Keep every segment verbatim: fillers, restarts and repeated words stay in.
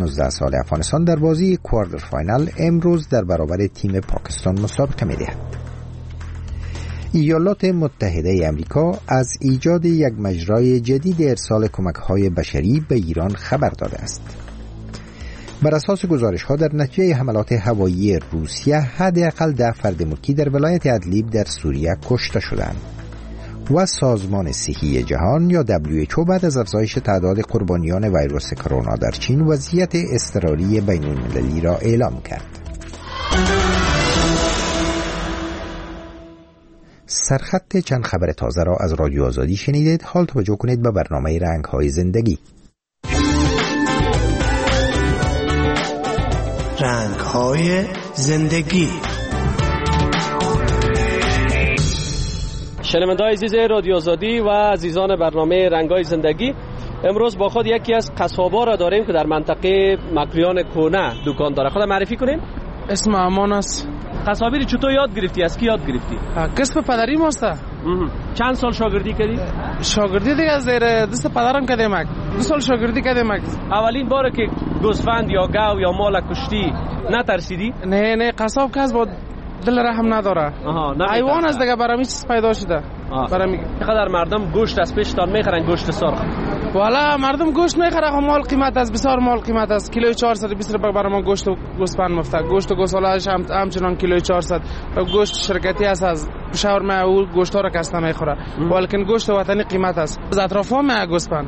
نوزده ساله افغانستان در بازی کوارتر فاینال امروز در برابر تیم پاکستان مسابقه می‌دهد. ایالات متحده امریکا از ایجاد یک مجرای جدید ارسال کمک‌های بشری به ایران خبر داده است. بر اساس گزارش‌ها در نتیجه حملات هوایی روسیه حداقل ده فرد ملکی در ولایت ادلیب در سوریه کشته شدند و سازمان صحی جهان یا دبلیو اچ او بعد از افزایش تعداد قربانیان ویروس کرونا در چین وضعیت اضطراری بین‌المللی را اعلام کرد. سرخط چند خبر تازه را از رادیو آزادی شنیدید. حال توجه کنید به برنامه رنگ‌های زندگی. رنگ‌های زندگی. شنونده‌های عزیز رادیو آزادی و عزیزان برنامه رنگ‌های زندگی، امروز با خود یکی از قصابا را داریم که در منطقه مکریان کونه دکان داره. خود معرفی کنیم. اسم امان است. قصابی رو چطور یاد گرفتی؟ از کی یاد گرفتی؟ کسب پدری ماست. چند سال شاگردی کردی؟ شاگردی دیگه از زیر دست پدرم کردم. دو سال شاگردی کردم. اولین باره که گوسفند یا گاو یا مال کشتی نترسیدی؟ نه نه، قصاب کس با دل رحم نداره. حیوان از دیگه برام چیز پیدا شده. برام چقدر مردم گوشت از پیشتان میخرن؟ گوشت سرخ والا مردم گوشت میخره، خب مال قیمت است، بسیار مال قیمت است. کیلو چهارصد و بیست روپیه برای ما گوشت و گوسفند مفته. گوشت و گوساله‌اش هم همچنان کیلو چهارصد. و گوشت شرکتی است از شاورما او گوشت ها را کس نمیخوره، ولی گوشت وطنی قیمت است. از اطراف ما گوسفند،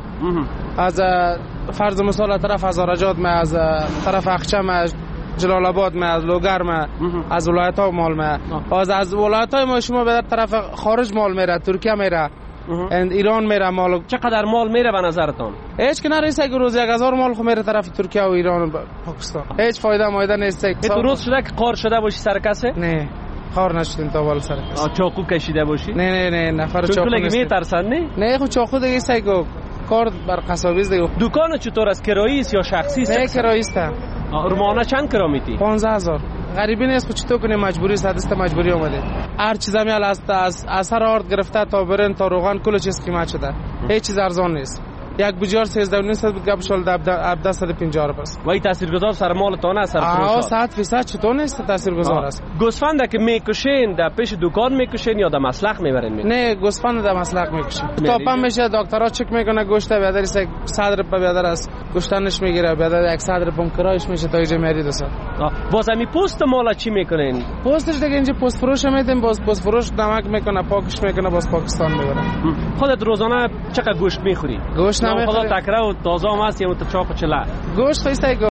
از فرض مثال طرف از آرجات، ما از طرف اخچم، جلال آباد، ما از لوگر، ما از ولایت ها مال، ما از از ولایت های ما شما به طرف خارج مال میره، ترکیه میره، ایران میره مال. چقدر مال میره به نظرتان؟ هیچ که نرسه که روز یک هزار مال خو میره طرف ترکیه و ایران و پاکستان. هیچ فایده مایده نیست. تو روز شده که قار شده باشی سر کسه؟ نه خار نشدیم تا بالا سر کسه. چاقو کشیده باشی؟ نه نه نه نفر چاقو نیست. میترسن نه؟ نه خو چاقو دیگه است که کار بر قصابی است دیگه. دکان چطور است؟ کرایی است یا شخصی است؟ نه کرایی است. روزانه چند کرا میتی؟ پانزده هزار. غریبی نیست، خود چطور کنیم؟ مجبوری است، دست مجبوری اومده. هر چیز هم از از اثر آرد گرفته تا برن تا روغن کل چیز قیمت شده. هیچ چیز ارزان نیست. یک بجار سیزده و نیم صد بود، گپ شل عبد صد و پنجاه بس. وای تاثیرگذار سر مال تانه سر فروش. آه صد فیصد چطور نیست تاثیرگذار است. گوسفند که میکشین در پیش دکان میکشین یا در مسلخ میبرین؟ نه گوسفند در مسلخ میکشین. تاپم میشه، دکترها چک میکنه گوشت بیادر است، صد روپیه بیادر است، گوشتنش میگیره بیادر صد روپیه کرایش میشه تا اینجا میارید است. واسه می پوست مالا چی میکنین؟ پوستش دیگه اینجا پوست فروش میدیم، باز پوست فروش نمک میکنه، پاکش میکنه، باز پاکستان میبره. خودت روزانه چقدر گوشت میخوری؟ گوشت نمیخوری؟ خدا تکره و تازه هم هست یا تو چاق و چله؟ گوشت است